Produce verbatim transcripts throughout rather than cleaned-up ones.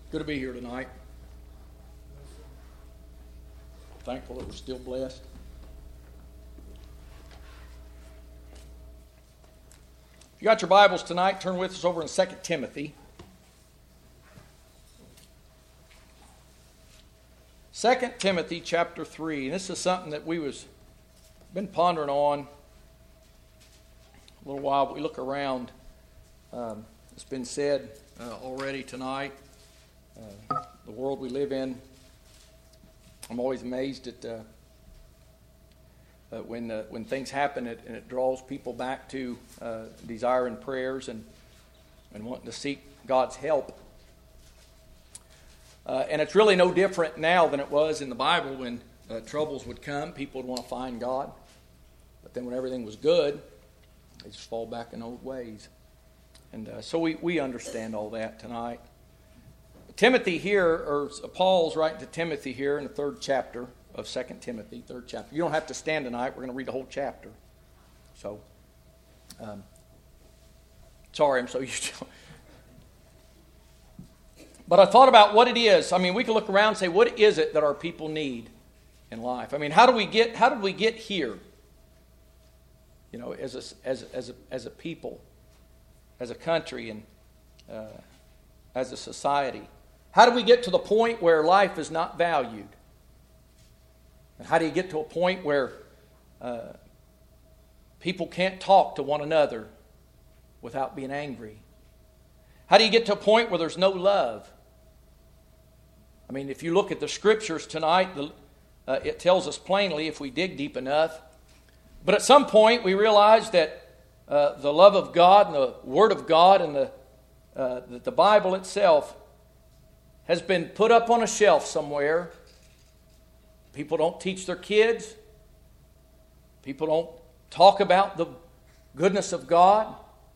Good to be here tonight. Thankful that we're still blessed. If you got your Bibles tonight, turn with us over in Second Timothy. Second Timothy chapter three. And this is something that we was been pondering on a little while, but we look around. Um, it's been said uh, already tonight. Uh, the world we live in, I'm always amazed at uh, uh, when uh, when things happen it, and it draws people back to uh, desiring prayers and and wanting to seek God's help. Uh, and it's really no different now than it was in the Bible when uh, troubles would come. People would want to find God, but then when everything was good, they just fall back in old ways. And uh, so we, we understand all that tonight. Timothy here, or Paul's writing to Timothy here in the third chapter of Second Timothy, third chapter. You don't have to stand tonight. We're going to read the whole chapter. So, um, sorry, I'm so used to it. But I thought about what it is. I mean, we can look around and say, what is it that our people need in life? I mean, how do we get? How did we get here? You know, as a as as a, as a people, as a country, and uh, as a society. How do we get to the point where life is not valued? And how do you get to a point where uh, people can't talk to one another without being angry? How do you get to a point where there's no love? I mean, if you look at the scriptures tonight, the, uh, it tells us plainly if we dig deep enough. But at some point we realize that uh, the love of God and the Word of God and the, uh, the, the Bible itself has been put up on a shelf somewhere. People don't teach their kids. People don't talk about the goodness of God.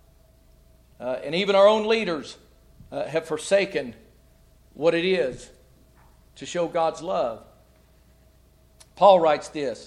Uh, and even our own leaders uh, have forsaken what it is to show God's love. Paul writes this,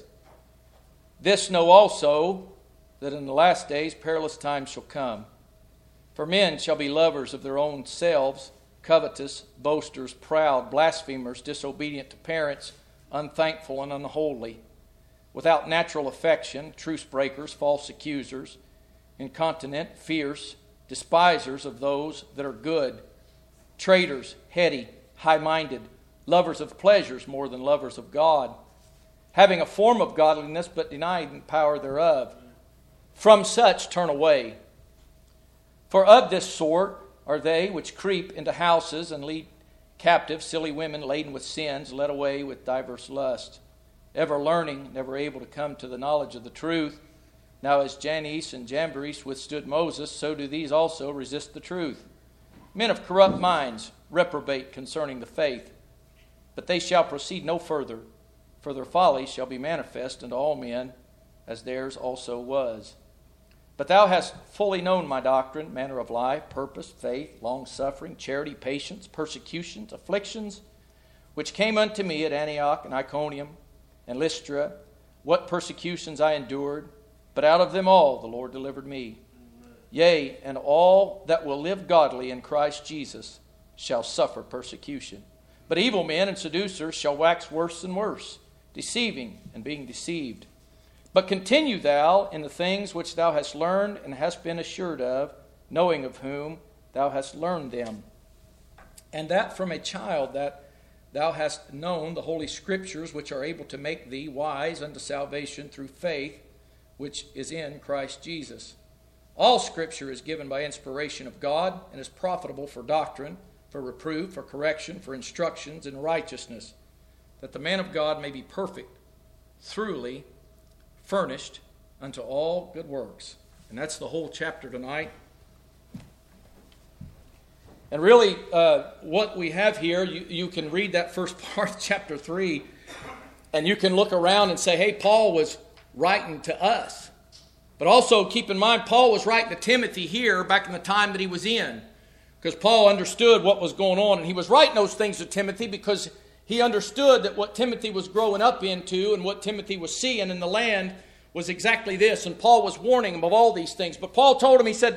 "This know also, that in the last days perilous times shall come. For men shall be lovers of their own selves, covetous, boasters, proud, blasphemers, disobedient to parents, unthankful and unholy, without natural affection, truce breakers, false accusers, incontinent, fierce, despisers of those that are good, traitors, heady, high-minded, lovers of pleasures more than lovers of God, having a form of godliness but denying the power thereof. From such turn away. For of this sort are they which creep into houses and lead captive silly women laden with sins, led away with diverse lusts, ever learning, never able to come to the knowledge of the truth. Now as Jannes and Jambres withstood Moses, so do these also resist the truth. Men of corrupt minds reprobate concerning the faith. But they shall proceed no further, for their folly shall be manifest unto all men, as theirs also was. But thou hast fully known my doctrine, manner of life, purpose, faith, long-suffering, charity, patience, persecutions, afflictions, which came unto me at Antioch and Iconium and Lystra, what persecutions I endured, but out of them all the Lord delivered me. Amen. Yea, and all that will live godly in Christ Jesus shall suffer persecution. But evil men and seducers shall wax worse and worse, deceiving and being deceived. But continue thou in the things which thou hast learned and hast been assured of, knowing of whom thou hast learned them. And that from a child that thou hast known the holy scriptures, which are able to make thee wise unto salvation through faith, which is in Christ Jesus. All scripture is given by inspiration of God, and is profitable for doctrine, for reproof, for correction, for instructions in righteousness, that the man of God may be perfect, thoroughly furnished unto all good works. And that's the whole chapter tonight. And really, uh, what we have here, you, you can read that first part of chapter three, and you can look around and say, hey, Paul was writing to us. But also keep in mind, Paul was writing to Timothy here back in the time that he was in, because Paul understood what was going on, and he was writing those things to Timothy because he understood that what Timothy was growing up into and what Timothy was seeing in the land was exactly this. And Paul was warning him of all these things. But Paul told him, he said that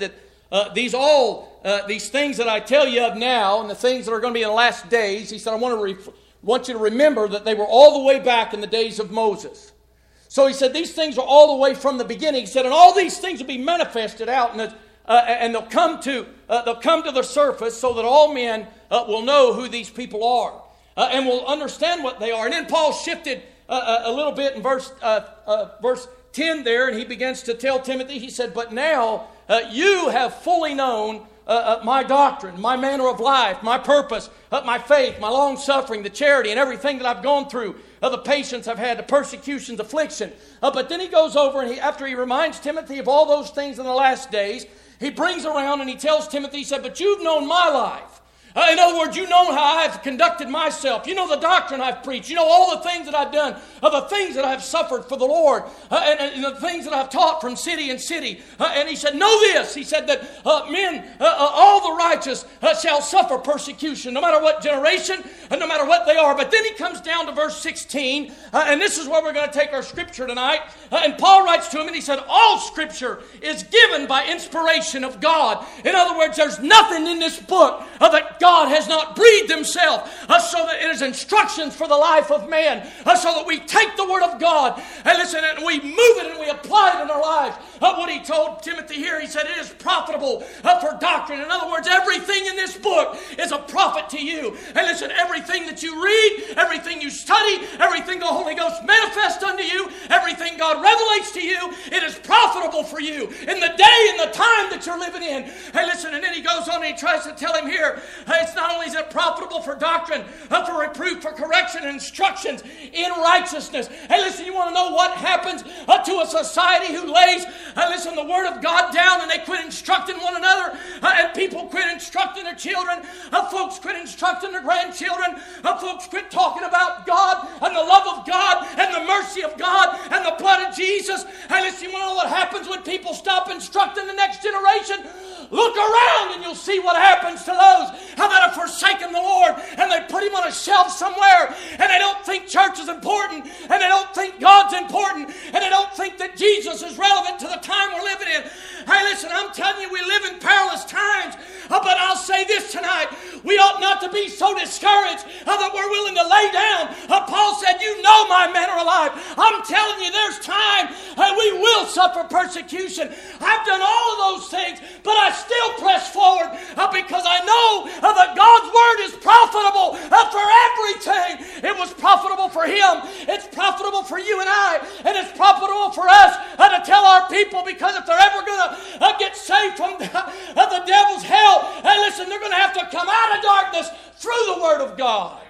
uh, these all, uh, these things that I tell you of now and the things that are going to be in the last days, he said, I want to ref- want you to remember that they were all the way back in the days of Moses. So he said, these things are all the way from the beginning. He said, and all these things will be manifested out, and, uh, and they'll come to uh, they'll come to the surface so that all men uh, will know who these people are uh, and will understand what they are. And then Paul shifted uh, a little bit in verse uh, uh, verse ten there, and he begins to tell Timothy. He said, "But now uh, you have fully known Uh, uh, my doctrine, my manner of life, my purpose, uh, my faith, my long suffering, the charity, and everything that I've gone through, uh, the patience I've had, the persecutions, affliction." Uh, but then he goes over and he, after he reminds Timothy of all those things in the last days, he brings around and he tells Timothy, he said, "But you've known my life. Uh, in other words, you know how I've conducted myself. You know the doctrine I've preached. You know all the things that I've done, uh, the things that I've suffered for the Lord, uh, and, and the things that I've taught from city and city." Uh, and he said, "Know this." He said that uh, men, uh, uh, all the righteous uh, shall suffer persecution, no matter what generation, and no matter what they are. But then he comes down to verse sixteen, uh, and this is where we're going to take our scripture tonight. Uh, and Paul writes to him, and he said, "All scripture is given by inspiration of God." In other words, there's nothing in this book uh, that God has not breathed himself uh, so that it is instructions for the life of man, uh, so that we take the word of God and listen, and we move it and we apply it in our lives. Uh, what he told Timothy here, he said, it is profitable uh, for doctrine. In other words, everything in this book is a profit to you. And listen, everything that you read, everything you study, everything the Holy Ghost manifests unto you, everything God revelates to you, it is profitable for you in the day and the time that you're living in. And listen, and then he goes on and he tries to tell him here, it's not only is it profitable for doctrine, uh, for reproof, for correction, and instructions in righteousness. Hey, listen, you want to know what happens uh, to a society who lays, uh, listen, the word of God down, and they quit instructing one another, uh, and people quit instructing their children, uh, folks quit instructing their grandchildren, uh, folks quit talking about God and the love of God and the mercy of God and the blood of Jesus. Hey, listen, you want to know what happens when people stop instructing the next generation? Look around and you'll see what happens to those that have forsaken the Lord, and they put him on a shelf somewhere, and they don't think church is important, and they don't think God's important, and they don't think that Jesus is relevant to the time we're living in. Hey, listen, I'm telling you, we live in perilous times, uh, but I'll say this tonight. We ought not to be so discouraged uh, that we're willing to lay down. Uh, Paul said, you know my manner of life. I'm telling you, there's time uh, we will suffer persecution. I've done all of those things, but I still press forward uh, because I know uh, that God's word is profitable uh, for everything. It was profitable for him. It's profitable for you and I. And it's profitable for us uh, to tell our people, because if they're ever going to uh, get saved from the, uh, the devil's hell, hey, listen, they're going to have to come out of darkness through the word of God.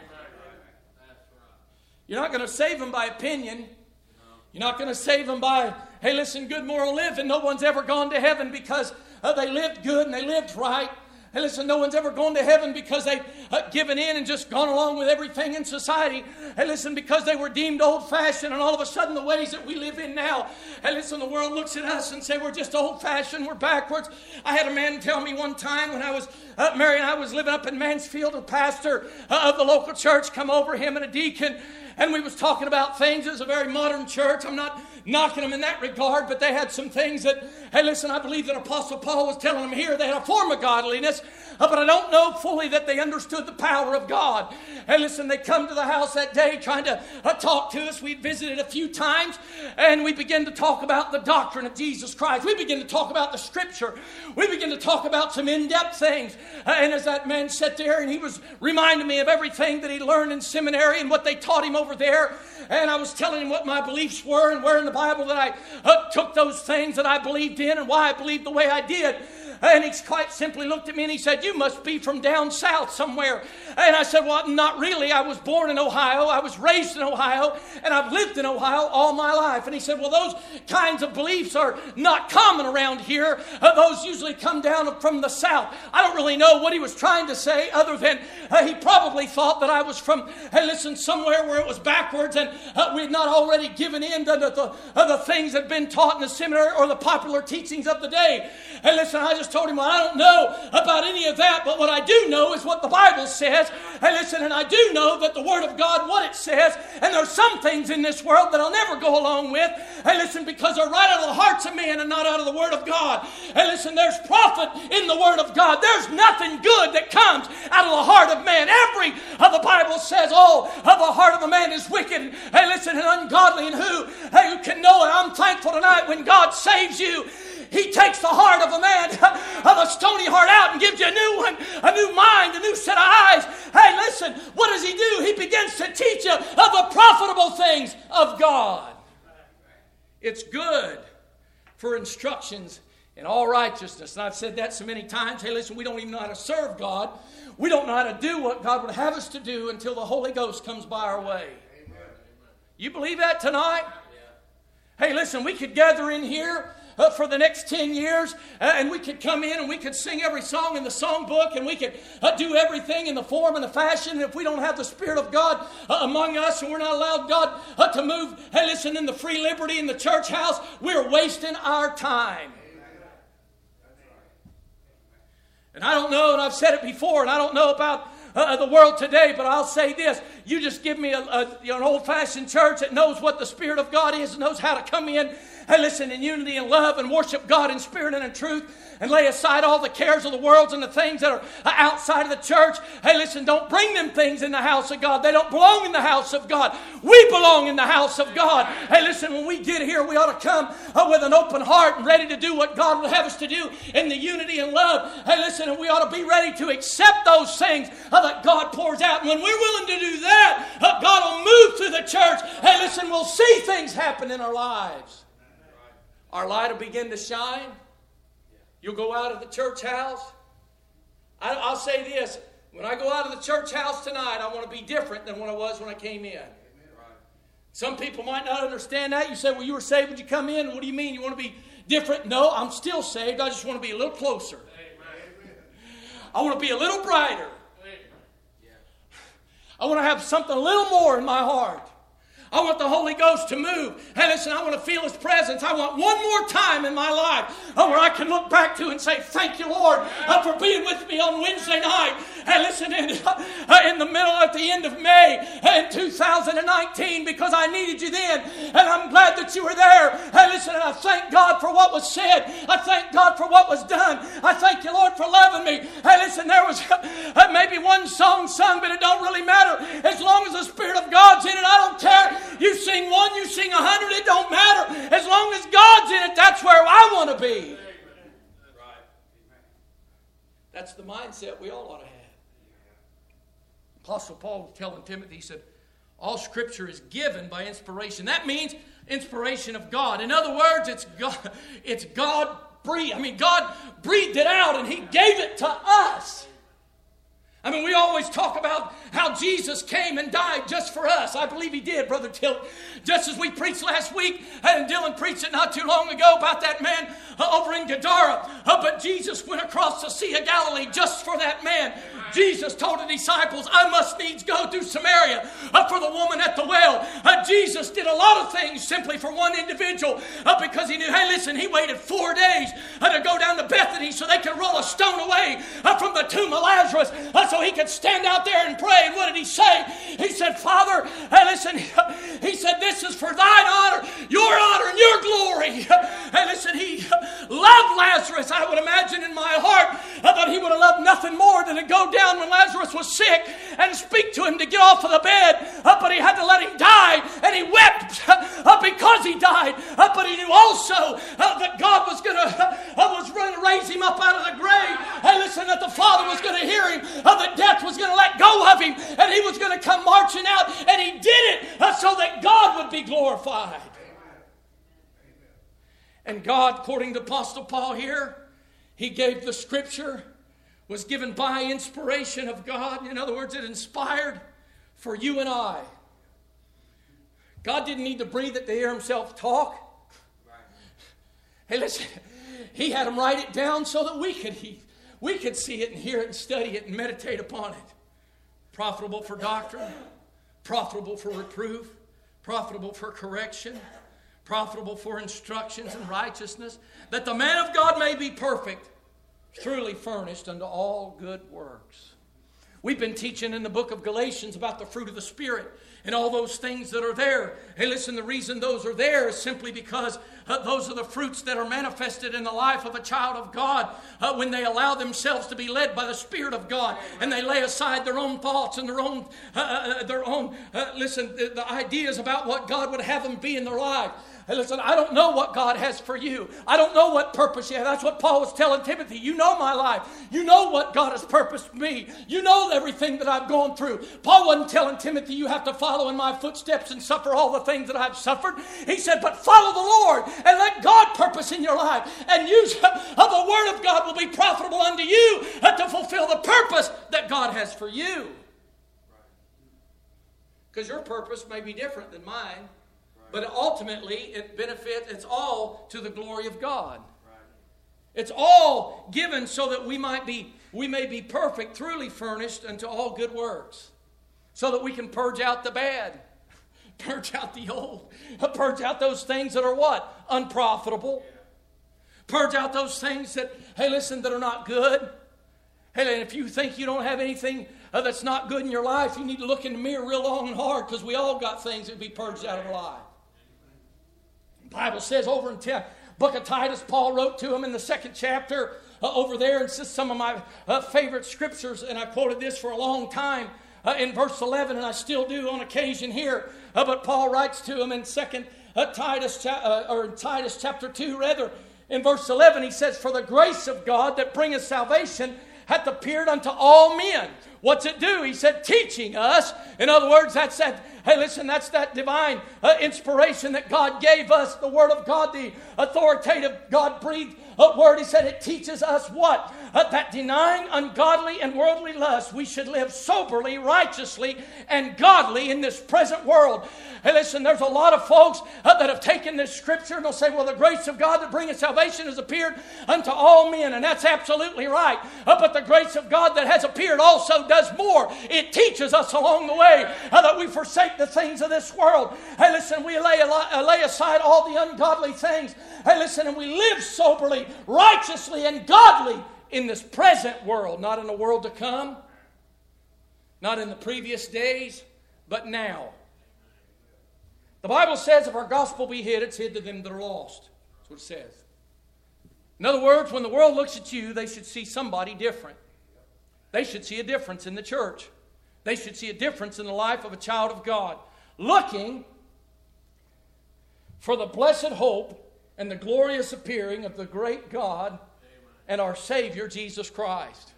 You're not going to save them by opinion. You're not going to save them by, hey, listen, good moral living. No one's ever gone to heaven because uh, they lived good and they lived right. Hey, listen, no one's ever gone to heaven because they've uh, given in and just gone along with everything in society. Hey, listen, because they were deemed old-fashioned, and all of a sudden the ways that we live in now, hey, listen, the world looks at us and say we're just old-fashioned, we're backwards. I had a man tell me one time when I was uh, married, I was living up in Mansfield, a pastor uh, of the local church come over, him and a deacon, and we was talking about things. It was a very modern church. I'm not knocking them in that regard, but they had some things that, hey, listen, I believe that Apostle Paul was telling them here. They had a form of godliness, uh, but I don't know fully that they understood the power of God. Hey, listen, they come to the house that day trying to uh, talk to us. We'd visited a few times, and we began to talk about the doctrine of Jesus Christ. We began to talk about the Scripture. We began to talk about some in-depth things. Uh, and as that man sat there, and he was reminding me of everything that he learned in seminary and what they taught him over there, and I was telling him what my beliefs were and where in the Bible that I uh, took those things that I believed in and why I believed the way I did. And he quite simply looked at me and he said, you must be from down south somewhere. And I said, well, not really. I was born in Ohio. I was raised in Ohio. And I've lived in Ohio all my life. And he said, well, those kinds of beliefs are not common around here. Uh, those usually come down from the south. I don't really know what he was trying to say, other than uh, he probably thought that I was from, hey, listen, somewhere where it was backwards and uh, we had not already given in to the, the, uh, the things that had been taught in the seminary or the popular teachings of the day. And listen, I just told him, well, I don't know about any of that, but what I do know is what the Bible says. Hey, listen, and I do know that the Word of God, what it says, and there's some things in this world that I'll never go along with. Hey, listen, because they're right out of the hearts of men and not out of the Word of God. Hey, listen, there's profit in the Word of God. There's nothing good that comes out of the heart of man. Every of the Bible says, oh, of the heart of a man is wicked. Hey, listen, and ungodly, and who, hey, who can know it? I'm thankful tonight when God saves you, He takes the heart of a man, of a stony heart out and gives you a new one, a new mind, a new set of eyes. Hey, listen, what does He do? He begins to teach you of the profitable things of God. It's good for instructions in all righteousness. And I've said that so many times. Hey, listen, we don't even know how to serve God. We don't know how to do what God would have us to do until the Holy Ghost comes by our way. Amen. You believe that tonight? Yeah. Hey, listen, we could gather in here Uh, for the next ten years, uh, and we could come in and we could sing every song in the songbook, and we could uh, do everything in the form and the fashion. And if we don't have the Spirit of God uh, among us, and we're not allowed God uh, to move, hey, listen, in the free liberty in the church house, we're wasting our time. And I don't know, and I've said it before, and I don't know about Uh, the world today, but I'll say this: you just give me a, a, you know, an old-fashioned church that knows what the Spirit of God is and knows how to come in, hey, listen, in unity and love and worship God in spirit and in truth, and lay aside all the cares of the world and the things that are outside of the church. Hey, listen, don't bring them things in the house of God. They don't belong in the house of God. We belong in the house of God. Hey, listen, when we get here, we ought to come uh, with an open heart and ready to do what God would have us to do in the unity and love. Hey, listen, and we ought to be ready to accept those things uh, that God pours out. And when we're willing to do that, uh, God will move through the church. Hey, listen, we'll see things happen in our lives. Our light will begin to shine. You'll go out of the church house. I, I'll say this. When I go out of the church house tonight, I want to be different than what I was when I came in. Some people might not understand that. You say, well, you were saved when you come in. What do you mean? You want to be different? No, I'm still saved. I just want to be a little closer. I want to be a little brighter. I want to have something a little more in my heart. I want the Holy Ghost to move. Hey, listen, I want to feel His presence. I want one more time in my life uh, where I can look back to and say, thank you, Lord, uh, for being with me on Wednesday night. Hey, listen, in, uh, in the middle, at the end of May in two thousand nineteen, because I needed you then, and I'm glad that you were there. Hey, listen, and I thank God for what was said. I thank God for what was done. I thank you, Lord, for loving me. Hey, listen, there was uh, maybe one song sung, but it don't really matter. As long as the Spirit of God's in it, I don't care. You sing one, you sing a hundred, it don't matter. As long as God's in it, that's where I want to be. That's the mindset we all ought to have. Apostle Paul was telling Timothy, he said, all Scripture is given by inspiration. That means inspiration of God. In other words, it's God, it's God breathed. I mean, God breathed it out and He gave it to us. I mean, we always talk about how Jesus came and died just for us. I believe He did, Brother Dylan. Just as we preached last week, and Dylan preached it not too long ago about that man uh, over in Gadara. Uh, but Jesus went across the Sea of Galilee just for that man. Jesus told the disciples, I must needs go through Samaria uh, for the woman at the well. Uh, Jesus did a lot of things simply for one individual uh, because He knew, hey, listen, He waited four days uh, to go down to Bethany so they could roll a stone away uh, from the tomb of Lazarus uh, so He could stand out there and pray. And what did He say? He said, Father, hey, listen, He said, this is for Thine honor, Your honor, and Your glory. Hey, listen, He loved Lazarus, I would imagine in my heart, uh, that He would have loved nothing more than to go down when Lazarus was sick and speak to him to get off of the bed, uh, but He had to let him die, and he wept uh, because he died, uh, but he knew also uh, that God was going to uh, was going to raise him up out of the grave. Hey, listen, that the Father was going to hear him, uh, that death was going to let go of him, and He was going to come marching out, and He did it uh, so that God would be glorified. And God, according to Apostle Paul here, He gave the Scripture, was given by inspiration of God. In other words, it inspired for you and I. God didn't need to breathe it to hear Himself talk. Hey, listen, He had them write it down so that we could, he, we could see it and hear it and study it and meditate upon it. Profitable for doctrine, profitable for reproof, profitable for correction, profitable for instructions in righteousness, that the man of God may be perfect, Truly furnished unto all good works. We've been teaching in the book of Galatians about the fruit of the Spirit and all those things that are there. Hey, listen, the reason those are there is simply because uh, those are the fruits that are manifested in the life of a child of God uh, when they allow themselves to be led by the Spirit of God and they lay aside their own thoughts and their own, uh, uh, their own, uh, listen, the, the ideas about what God would have them be in their life. Hey, listen, I don't know what God has for you. I don't know what purpose you have. That's what Paul was telling Timothy. You know my life. You know what God has purposed for me. You know everything that I've gone through. Paul wasn't telling Timothy, you have to follow in my footsteps and suffer all the things that I've suffered. He said, but follow the Lord and let God purpose in your life. And use of the word of God will be profitable unto you to fulfill the purpose that God has for you. Because your purpose may be different than mine. But ultimately, it benefits, it's all to the glory of God. Right. It's all given so that we might be, we may be perfect, truly furnished unto all good works. So that we can purge out the bad, purge out the old, purge out those things that are what? Unprofitable. Yeah. Purge out those things that, hey, listen, that are not good. Hey, and if you think you don't have anything uh, that's not good in your life, you need to look in the mirror real long and hard, because we all got things that be purged out of our life. The Bible says over in the book of Titus, Paul wrote to him in the second chapter uh, over there, and it's some of my uh, favorite scriptures, and I quoted this for a long time uh, in verse eleven, and I still do on occasion here. Uh, but Paul writes to him in second uh, Titus cha- uh, or in Titus chapter two, rather, in verse eleven, he says, "For the grace of God that bringeth salvation hath appeared unto all men." What's it do? He said, teaching us. In other words, that's that, hey, listen, that's that divine uh, inspiration that God gave us, the Word of God, the authoritative God-breathed uh, Word. He said it teaches us what? Uh, that denying ungodly and worldly lust, we should live soberly, righteously, and godly in this present world. Hey, listen, there's a lot of folks uh, that have taken this scripture and they'll say, well, the grace of God that bringeth salvation has appeared unto all men. And that's absolutely right. Uh, but the grace of God that has appeared also does more. It teaches us along the way uh, that we forsake the things of this world. Hey, listen, we lay, uh, lay aside all the ungodly things. Hey, listen, and we live soberly, righteously, and godly in this present world. Not in the world to come. Not in the previous days, but now. The Bible says if our gospel be hid, it's hid to them that are lost. That's what it says. In other words, when the world looks at you, they should see somebody different. They should see a difference in the church. They should see a difference in the life of a child of God. Looking for the blessed hope and the glorious appearing of the great God and our Savior, Jesus Christ.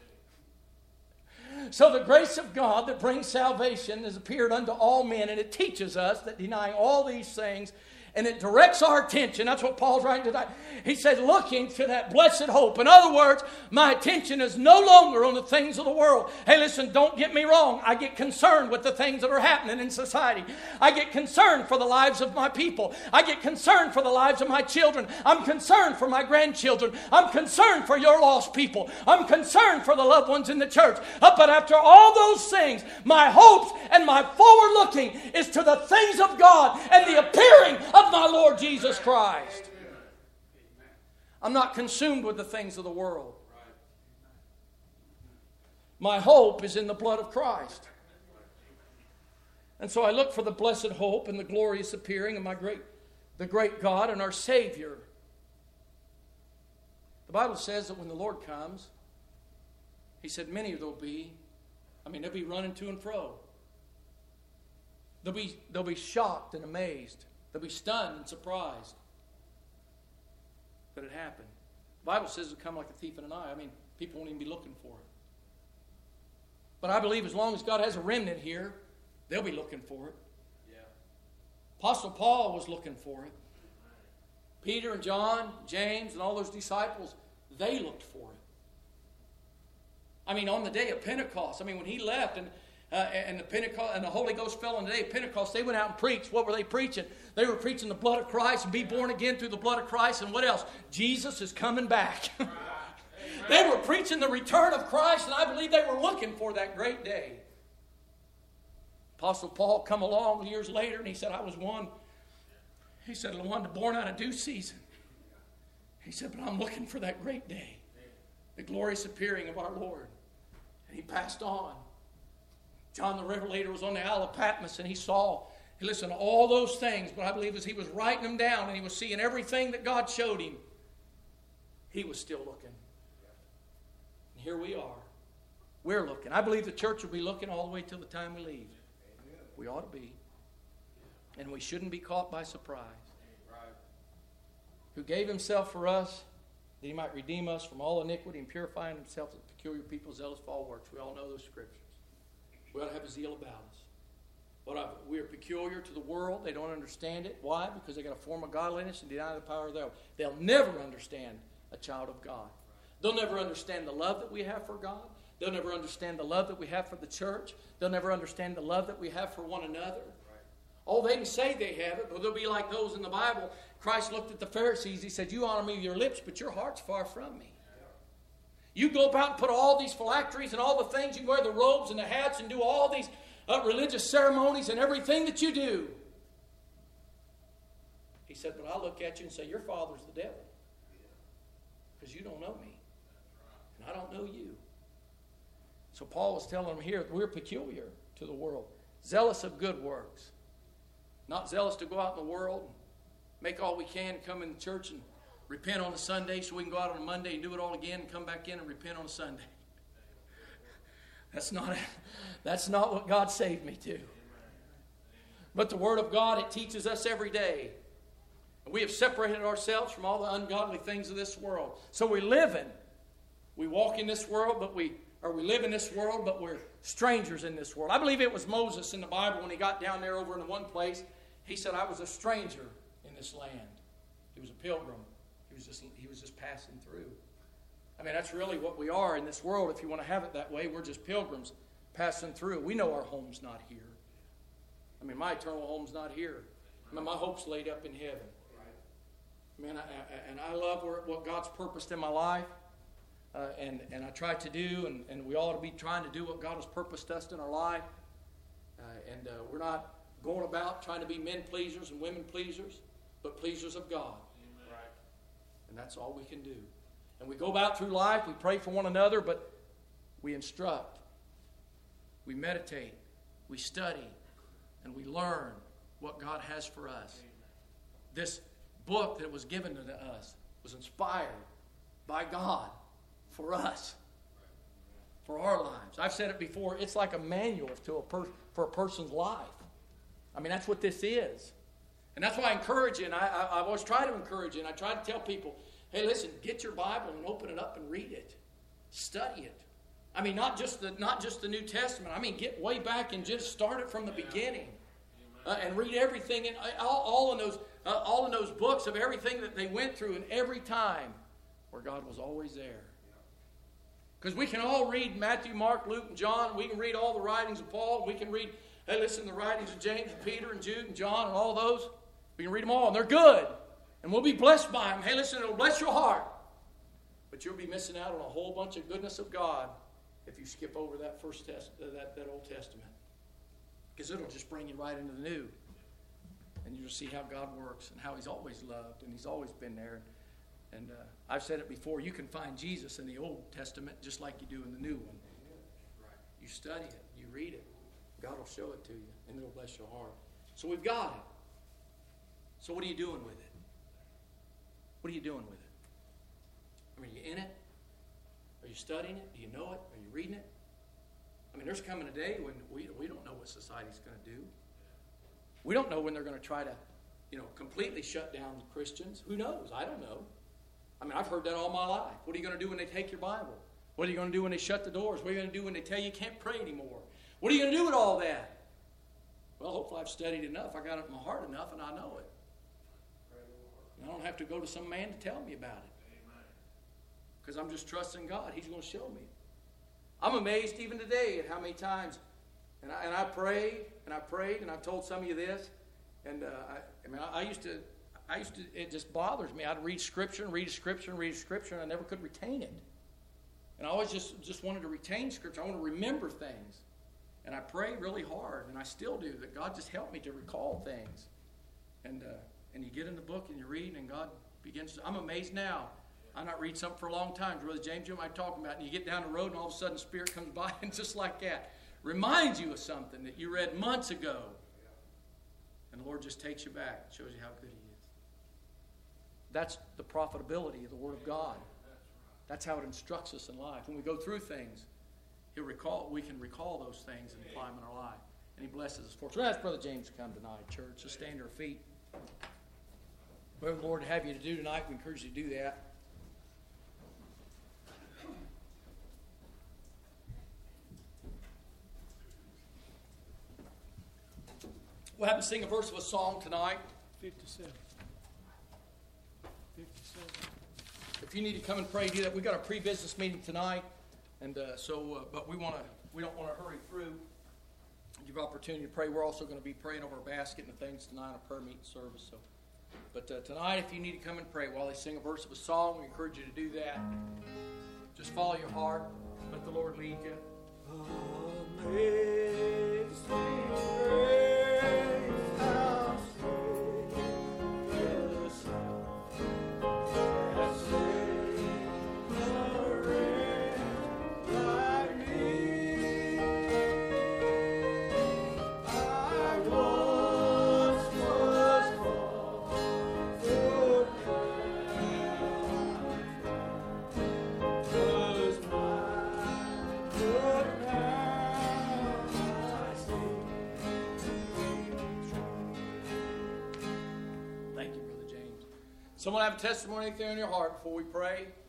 So the grace of God that brings salvation has appeared unto all men, and it teaches us that denying all these things, and it directs our attention. That's what Paul's writing today. He said, looking to that blessed hope. In other words, my attention is no longer on the things of the world. Hey, listen, don't get me wrong. I get concerned with the things that are happening in society. I get concerned for the lives of my people. I get concerned for the lives of my children. I'm concerned for my grandchildren. I'm concerned for your lost people. I'm concerned for the loved ones in the church. But after all those things, my hopes and my forward looking is to the things of God and the appearing of my Lord Jesus Christ. I'm not consumed with the things of the world. My hope is in the blood of Christ. And so I look for the blessed hope and the glorious appearing of my great, the great God and our Savior. The Bible says that when the Lord comes, He said many there'll be, I mean, they'll be running to and fro. They'll be, they'll be shocked and amazed. They'll be stunned and surprised that it happened. The Bible says it'll come like a thief in an eye. I mean, people won't even be looking for it. But I believe as long as God has a remnant here, they'll be looking for it. Yeah. Apostle Paul was looking for it. Peter and John, James, and all those disciples, they looked for it. I mean, on the day of Pentecost, I mean, when he left and Uh, and the Pentecost and the Holy Ghost fell on the day of Pentecost, they went out and preached. What were they preaching? They were preaching the blood of Christ and be born again through the blood of Christ. And what else? Jesus is coming back. They were preaching the return of Christ, and I believe they were looking for that great day. Apostle Paul come along years later, and he said, I was one. He said, I was one born out of due season. He said, but I'm looking for that great day. the glorious appearing of our Lord. And he passed on. John the Revelator was on the Isle of Patmos, and he saw, he listened to all those things, but I believe as he was writing them down and he was seeing everything that God showed him, he was still looking. And here we are. We're looking. I believe the church will be looking all the way till the time we leave. We ought to be. And we shouldn't be caught by surprise. Who gave himself for us, that he might redeem us from all iniquity and purifying himself as a peculiar people, zealous for all works. We all know those scriptures. We ought to have a zeal about us. But we are peculiar to the world. They don't understand it. Why? Because they got a form of godliness and deny the power thereof. They'll never understand a child of God. They'll never understand the love that we have for God. They'll never understand the love that we have for the church. They'll never understand the love that we have for one another. Oh, they can say they have it, but they'll be like those in the Bible. Christ looked at the Pharisees. He said, you honor me with your lips, but your heart's far from me. You go about and put all these phylacteries and all the things. You wear the robes and the hats and do all these uh, religious ceremonies and everything that you do. He said, but I look at you and say, your father's the devil. Because you don't know me. And I don't know you. So Paul was telling them here that we're peculiar to the world. Zealous of good works. Not zealous to go out in the world, make all we can, come in the church and repent on a Sunday so we can go out on a Monday and do it all again and come back in and repent on a Sunday. That's not, that's not what God saved me to. But the Word of God, it teaches us every day. And we have separated ourselves from all the ungodly things of this world. So we live in, we walk in this world, but we, or we live in this world, but we're strangers in this world. I believe it was Moses in the Bible when he got down there over in the one place. He said, I was a stranger in this land. He was a pilgrim. He was just, he was just passing through. I mean, that's really what we are in this world. If you want to have it that way, we're just pilgrims passing through. We know our home's not here. I mean, my eternal home's not here. I mean, my hope's laid up in heaven. I mean, I, I, and I love where, what God's purposed in my life. Uh, and, and I try to do, and, and we ought to be trying to do what God has purposed us in our life. Uh, and uh, we're not going about trying to be men pleasers and women pleasers, but pleasers of God. Right. And that's all we can do. And we go about through life, we pray for one another, but we instruct, we meditate, we study, and we learn what God has for us. Amen. This book that was given to us was inspired by God for us, for our lives. I've said it before, it's like a manual to a per, for a person's life. I mean, that's what this is. And that's why I encourage you, and I, I, I always try to encourage you, and I try to tell people, hey, listen, get your Bible and open it up and read it. Study it. I mean, not just the, not just the New Testament. I mean, get way back and just start it from the beginning. Uh, and read everything, in, all, all, in those, uh, all in those books of everything that they went through, and every time where God was always there. Because we can all read Matthew, Mark, Luke, and John. We can read all the writings of Paul. We can read, hey, listen, the writings of James and Peter and Jude and John and all those. We can read them all, and they're good. And we'll be blessed by them. Hey, listen, it'll bless your heart. But you'll be missing out on a whole bunch of goodness of God if you skip over that first test, uh, that, that Old Testament. Because it'll just bring you right into the New. And you'll see how God works and how He's always loved and He's always been there. And uh, I've said it before, you can find Jesus in the Old Testament just like you do in the New one. You study it, you read it, God will show it to you, and it'll bless your heart. So we've got it. So what are you doing with it? What are you doing with it? I mean, are you in it? Are you studying it? Do you know it? Are you reading it? I mean, there's coming a day when we, we don't know what society's going to do. We don't know when they're going to try to, you know, completely shut down the Christians. Who knows? I don't know. I mean, I've heard that all my life. What are you going to do when they take your Bible? What are you going to do when they shut the doors? What are you going to do when they tell you you can't pray anymore? What are you going to do with all that? Well, hopefully I've studied enough. I got it in my heart enough, and I know it. And I don't have to go to some man to tell me about it. Because I'm just trusting God. He's going to show me. I'm amazed even today at how many times, and I, and I prayed, and I prayed, and I've told some of you this, and uh, I, I mean, I, I used to, I used to, it just bothers me. I'd read Scripture and read Scripture and read Scripture, and I never could retain it. And I always just, just wanted to retain Scripture. I want to remember things. And I pray really hard, and I still do, that God just help me to recall things. And uh, and you get in the book and you read, and God begins to, I'm amazed now I not read something for a long time. Brother James, you know what I'm talking about? And you get down the road and all of a sudden Spirit comes by and just like that reminds you of something that you read months ago. And the Lord just takes you back. Shows you how good He is. That's the profitability of the Word of God. That's how it instructs us in life. When we go through things, He'll recall. We can recall those things and apply them in our life. And He blesses us for it. So ask Brother James to come tonight, church. Just stand to our feet. Whatever the Lord would have you to do tonight, we encourage you to do that. We'll have to sing a verse of a song tonight. fifty-seven. fifty-seven. If you need to come and pray, do that. We've got a pre-business meeting tonight, and uh, so, uh, but we want to, we don't want to hurry through. Give opportunity to pray. We're also going to be praying over our basket and things tonight, a prayer meeting service. So, but uh, tonight, if you need to come and pray while they sing a verse of a song, we encourage you to do that. Just follow your heart. Let the Lord lead you. Amazing grace, how sweet the sound that saved a wretch like me. I once was lost, but now was mine, but Thank you, Brother James. Someone have a testimony, anything on your heart before we pray?